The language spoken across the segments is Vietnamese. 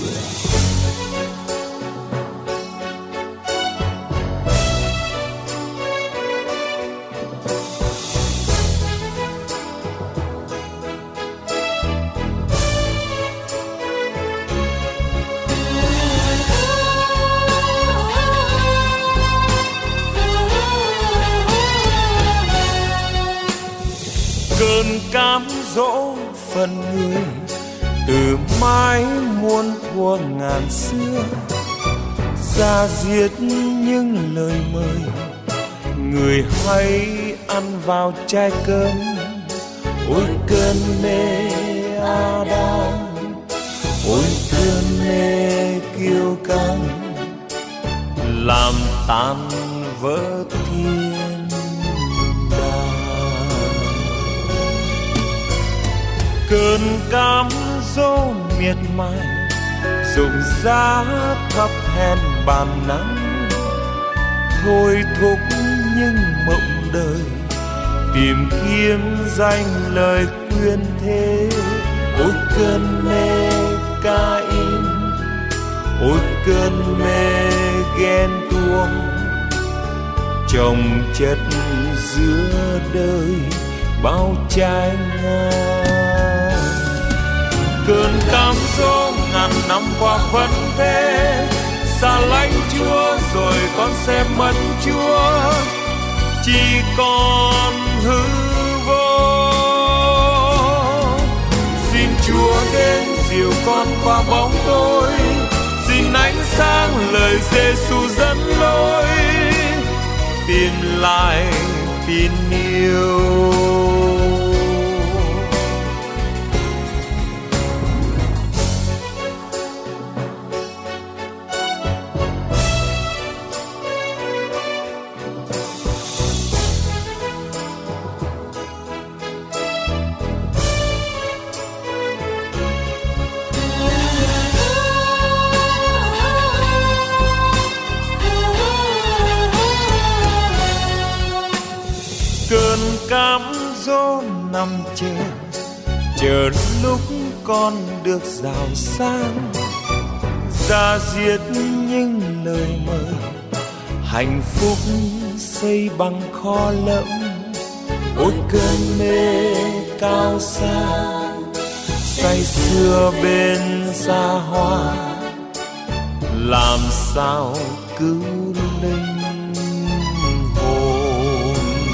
Cơn cám dỗ phần người từ mái muôn thuở ngàn xưa, ra diết những lời mời người hãy ăn vào chai cơm. Ôi cơn mê Adam, ôi cơn mê kiêu căng, làm tan vỡ thiên đàng. Cơn cám dỗ miệt mài dùng giá thấp hèn bàn nắng, thôi thúc những mộng đời tìm kiếm danh lời quyến thế. Ôi cơn mê Cain, ôi cơn mê ghen tuông, chồng chất giữa đời bao trái ngang. Cơn cám dỗ ngàn năm qua vẫn thế, xa lánh Chúa rồi con sẽ mất Chúa, chỉ còn hư vô. Xin Chúa đến dìu con qua bóng tối, xin ánh sáng lời Giêsu dẫn lối, tìm lại tin yêu. Cơn cám dỗ nằm chờ lúc con được giàu sang, ra diết những lời mời hạnh phúc xây bằng kho lẫm. Ôi cơn mê cao xa, say sưa bên xa hoa, làm sao cứu linh hồn.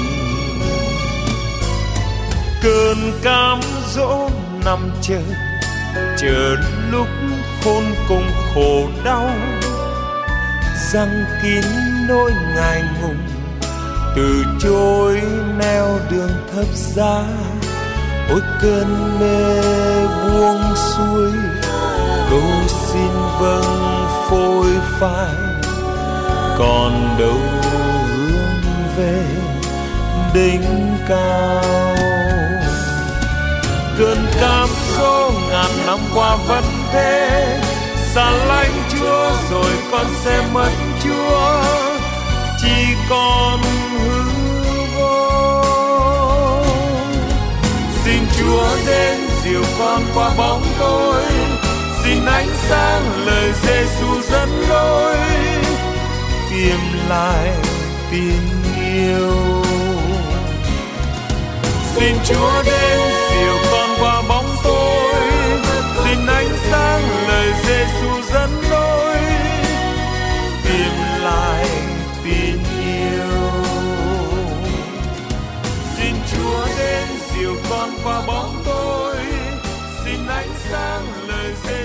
Cơn cám dỗ nằm chờ lúc khôn cùng khổ đau, răng kín nỗi ngại ngùng, từ chối neo đường thấp giá. Ôi cơn mê buông xuôi, cầu xin vâng phôi phai, còn đâu hướng về đỉnh cao. Cơn cám dỗ ngàn năm qua vẫn thế, xa lánh Chúa rồi con sẽ mất Chúa, chỉ còn hư vô. Xin Chúa đến dìu con qua bóng tối, xin ánh sáng lời Giêsu dẫn lối, tìm lại tin yêu. Xin Chúa đến dìu con qua bóng tối, xin ánh sáng lời Giêsu dẫn lối, tìm lại tin yêu. Xin Chúa đến dìu con qua bóng tối, xin ánh sáng lời Giêsu